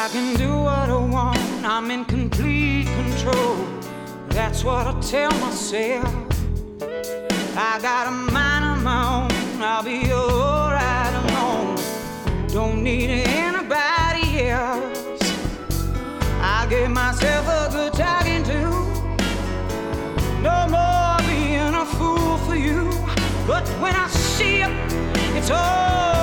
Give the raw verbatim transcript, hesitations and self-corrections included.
can do what I want, I'm in complete control. That's what I tell myself. I got a mind of my own, I'll be alright alone. Don't need anybody else. I give myself a good talking to. No more being a fool for you. But when I see you, it's all